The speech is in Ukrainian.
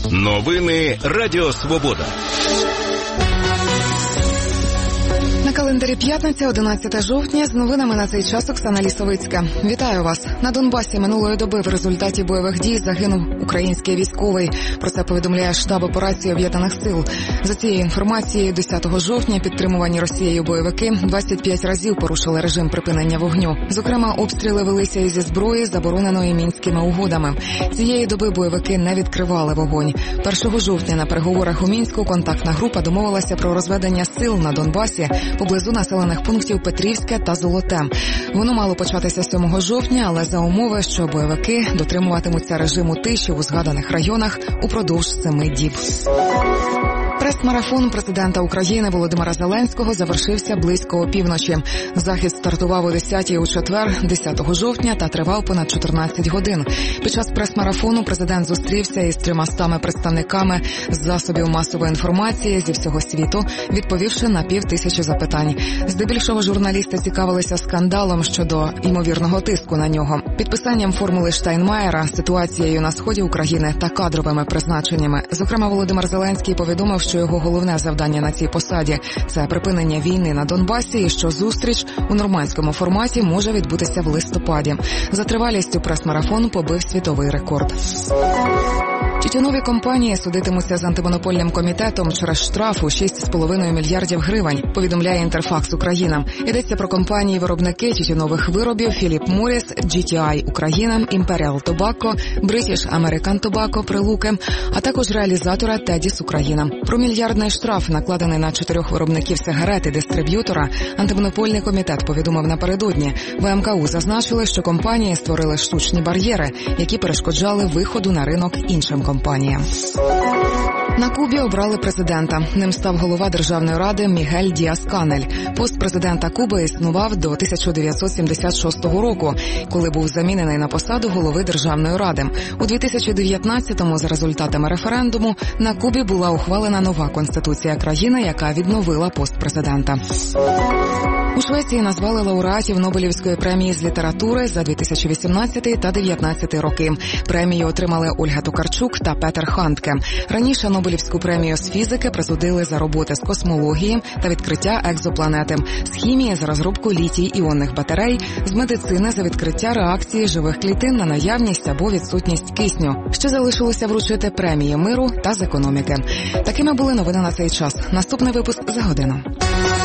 Новини Радіо Свобода. На календарі п'ятниця, 11 жовтня, з новинами на цей час Оксана Лісовицька. Вітаю вас. На Донбасі минулої доби в результаті бойових дій загинув український військовий. Про це повідомляє штаб операції Об'єднаних сил. За цією інформацією, 10 жовтня підтримувані Росією бойовики 25 разів порушили режим припинення вогню. Зокрема, обстріли велися і зі зброї, забороненої Мінськими угодами. Цієї доби бойовики не відкривали вогонь. 1 жовтня на переговорах у Мінську контактна група домовилася про розведення сил на Донбасі поблизу населених пунктів Петрівське та Золоте. Воно мало початися 7 жовтня, але за умови, що бойовики дотримуватимуться режиму тиші у згаданих районах упродовж 7 діб. Прес-марафон президента України Володимира Зеленського завершився близько опівночі. Захід стартував о 10-й у четвер, 10 жовтня, та тривав понад 14 годин. Під час прес-марафону президент зустрівся із 300 представниками з засобів масової інформації зі всього світу, відповівши на 5000 запитань. Здебільшого журналісти цікавилися скандалом щодо ймовірного тиску на нього, підписанням формули Штайнмаєра, ситуацією на сході України та кадровими призначеннями. Зокрема, Володимир Зеленський повідомив, що його головне завдання на цій посаді – це припинення війни на Донбасі і що зустріч у нормандському форматі може відбутися в листопаді. За тривалістю прес-марафон побив світовий рекорд. Тютюнові компанії судитимуться з антимонопольним комітетом через штраф у 6,5 мільярдів гривень, повідомляє Інтерфакс Україна. Йдеться про компанії-виробники тютюнових виробів Philip Morris, GTI Україна, Imperial Tobacco, British American Tobacco Прилуки, а також реалізатора Teddy's Україна. Про мільярдний штраф, накладений на 4 виробників сигарет і дистриб'ютора, антимонопольний комітет повідомив напередодні. В АМКУ зазначили, що компанії створили штучні бар'єри, які перешкоджали виходу на ринок іншим компаніям. На Кубі обрали президента. Ним став голова Державної ради Мігель Діас-Канель. Пост президента Куби існував до 1976 року, коли був замінений на посаду голови Державної ради. У 2019-му, за результатами референдуму, на Кубі була ухвалена нова конституція країни, яка відновила пост президента. У Швеції назвали лауреатів Нобелівської премії з літератури за 2018 та 2019 роки. Премію отримали Ольга Токарчук та Петер Хандке. Раніше Нобелівську премію з фізики присудили за роботи з космології та відкриття екзопланети, з хімії за розробку літій-іонних батарей, з медицини за відкриття реакції живих клітин на наявність або відсутність кисню. Ще залишилося вручити премії миру та з економіки. Такими були новини на цей час. Наступний випуск за годину.